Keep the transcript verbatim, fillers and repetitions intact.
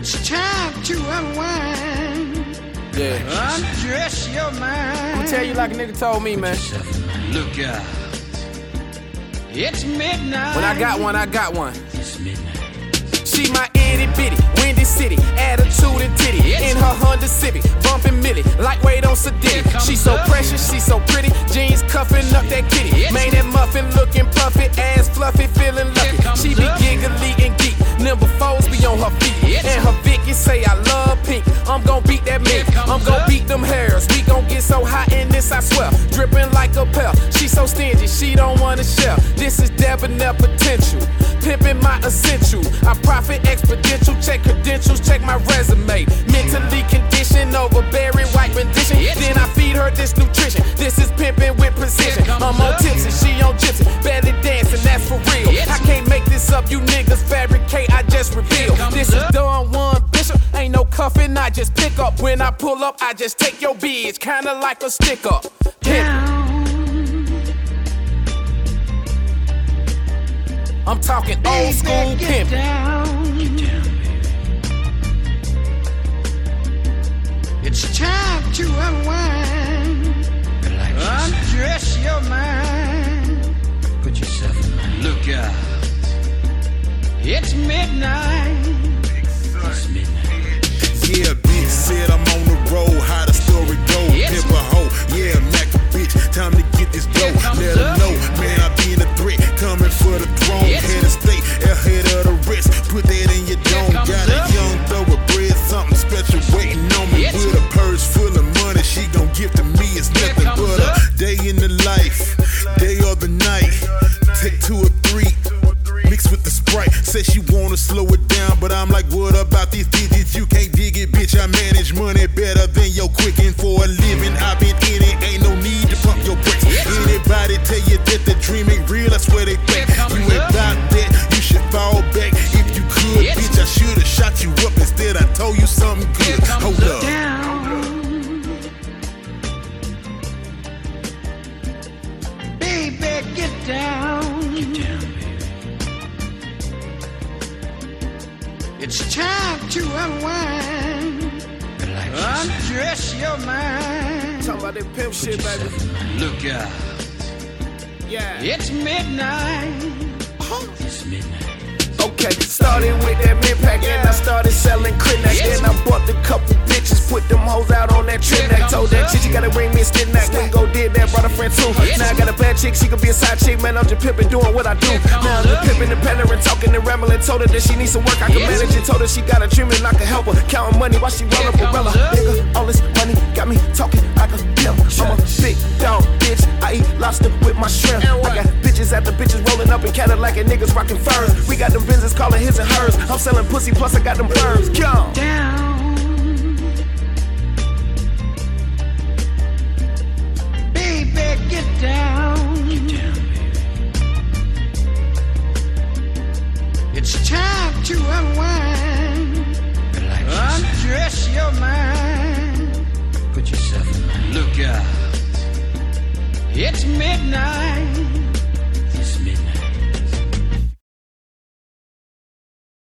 It's time to unwind. Yeah. Undress your mind. I'ma tell you like a nigga told me, man. Look out. It's midnight. When I got one, I got one. It's midnight. She my itty bitty, Windy City, attitude and titty. In her Honda Civic, bumping Millie, lightweight on Sedity. She so precious, she so pretty, jeans cuffing up that kitty. Made that muffin looking puffy, ass fluffy, feeling lucky. She be giggly and geek, number fours be on her feet. And her Vicky say I love pink, I'm gon' beat that mink, I'm gon' beat them hairs. We gon' get so hot in this, I swear, dripping like a pearl. She so stingy, she don't wanna share. This is debonair potential, pimping my essential. I profit exponential, check credentials, check my resume. Mentally conditioned, overbearing, white rendition. Then I feed her this nutrition. This is pimping with precision. I'm on tipsy, she on gypsy, belly dancing, that's for real. I can't make this up, you niggas fabricate, I just reveal. This is Don Juan Bishop, ain't no cuffing, I just pick up. When I pull up, I just take your bitch, kinda like a stick up. Down. I'm talking old school pimping. Down. Get down, baby. It's time to unwind. Undress your mind. Put yourself in mind. Look out. It's midnight. It's midnight. Yeah, bitch said I'm on the road. How the story go? Yes. Pimp a hoe. Yeah, Mac a bitch. Time to get this dough. Let her know, man, I been a threat. Coming for the throne. Yes. Head of state, ahead of the rest. Put that in your dome. Got a young thoroughbred, something special waiting on me. Yes. With a purse full of money, she gon' give to me. It's nothing but a day in the life, day or the night. Take two or three, mix with the Sprite. Says she wanna slow it down, but I'm like, what about these digits? You can't dig it, bitch. I manage money better than your quicken for a living. I've been in it, ain't no need to pump your brakes. Anybody tell you that the dream ain't real, I swear they think. You ain't about that, you should fall back if you could. Bitch, I should've shot you up instead. I told you something good. Hold up. Down. Baby, get down. Get down, baby. It's time to unwind. Undress your mind. Talking about that pimp shit, baby. Look out. Yeah. It's midnight. It's midnight. Okay, started with that mid-pack and I started selling Krinac. Then I bought the couple bitches, put them hoes out on that Trinac. Told that chick she gotta bring me a Stinac. Then go did that, brought a friend too. Now I got a bad chick, she could be a side chick. Man, I'm just pimping, doing what I do. Now I'm just pimping and pandering, talking and rambling. Told her that she needs some work, I can manage it. Told her she got a dream and I can help her. Counting money while she roll up umbrella. Nigga, all this money got me talking like a pimp. I'm a big dog, bitch. I eat lobster with my shrimp. I got bitches after bitches rolling up in Cadillac and niggas rocking furs. We got them business calling his and hers. I'm selling pussy plus I got them birds. Come Down. Baby, get down. Get down, baby. It's time to unwind. Undress your mind. Put yourself in mind. Look out. It's midnight.